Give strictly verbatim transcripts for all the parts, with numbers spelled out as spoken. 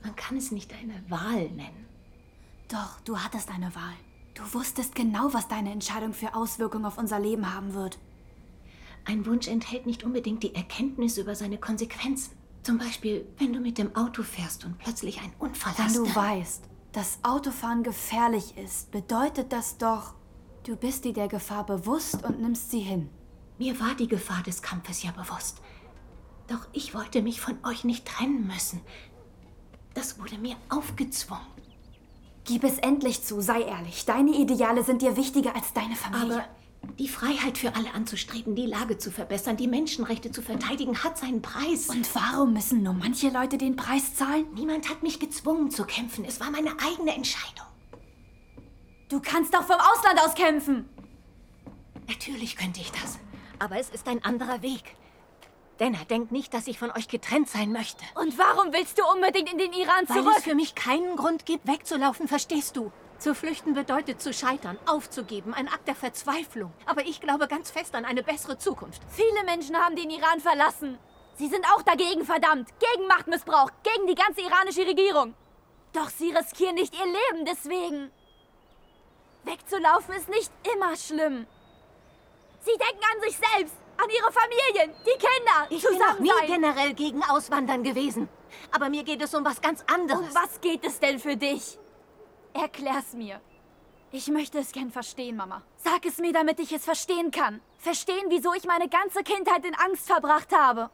Man kann es nicht eine Wahl nennen. Doch, du hattest eine Wahl. Du wusstest genau, was deine Entscheidung für Auswirkungen auf unser Leben haben wird. Ein Wunsch enthält nicht unbedingt die Erkenntnis über seine Konsequenzen. Zum Beispiel, wenn du mit dem Auto fährst und plötzlich ein Unfall Wenn hast. du weißt, dass Autofahren gefährlich ist, bedeutet das doch, du bist dir der Gefahr bewusst und nimmst sie hin. Mir war die Gefahr des Kampfes ja bewusst. Doch ich wollte mich von euch nicht trennen müssen. Das wurde mir aufgezwungen. Gib es endlich zu, sei ehrlich. Deine Ideale sind dir wichtiger als deine Familie. Aber die Freiheit für alle anzustreben, die Lage zu verbessern, die Menschenrechte zu verteidigen, hat seinen Preis. Und warum müssen nur manche Leute den Preis zahlen? Niemand hat mich gezwungen zu kämpfen. Es war meine eigene Entscheidung. Du kannst doch vom Ausland aus kämpfen. Natürlich könnte ich das. Aber es ist ein anderer Weg. Denner, denkt nicht, dass ich von euch getrennt sein möchte. Und warum willst du unbedingt in den Iran zurück? Weil es für mich keinen Grund gibt, wegzulaufen, verstehst du? Zu flüchten bedeutet zu scheitern, aufzugeben, ein Akt der Verzweiflung. Aber ich glaube ganz fest an eine bessere Zukunft. Viele Menschen haben den Iran verlassen. Sie sind auch dagegen verdammt, gegen Machtmissbrauch, gegen die ganze iranische Regierung. Doch sie riskieren nicht ihr Leben deswegen. Wegzulaufen ist nicht immer schlimm. Sie denken an sich selbst, an ihre Familien, die Kinder, ich bin auch zusammen nie sein. generell gegen Auswandern gewesen. Aber mir geht es um was ganz anderes. Um was geht es denn für dich? Erklär's mir. Ich möchte es gern verstehen, Mama. Sag es mir, damit ich es verstehen kann. Verstehen, wieso ich meine ganze Kindheit in Angst verbracht habe.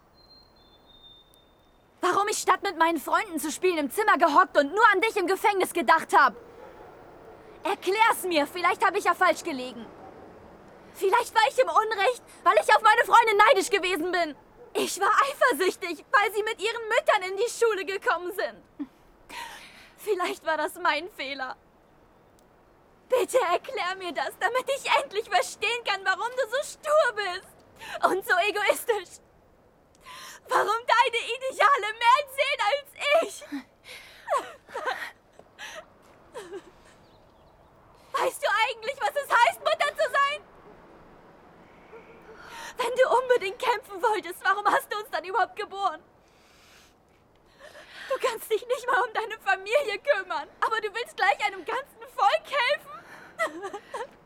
Warum ich statt mit meinen Freunden zu spielen im Zimmer gehockt und nur an dich im Gefängnis gedacht habe. Erklär's mir, vielleicht habe ich ja falsch gelegen. Vielleicht war ich im Unrecht, weil ich auf meine Freundin neidisch gewesen bin. Ich war eifersüchtig, weil sie mit ihren Müttern in die Schule gekommen sind. Vielleicht war das mein Fehler. Bitte erklär mir das, damit ich endlich verstehen kann, warum du so stur bist und so egoistisch. Warum deine Ideale mehr zählen als ich. Weißt du eigentlich, was es heißt, Mutter zu sein? Wenn du unbedingt kämpfen wolltest, warum hast du uns dann überhaupt geboren? Du kannst dich nicht mal um deine Familie kümmern, aber du willst gleich einem ganzen Volk helfen?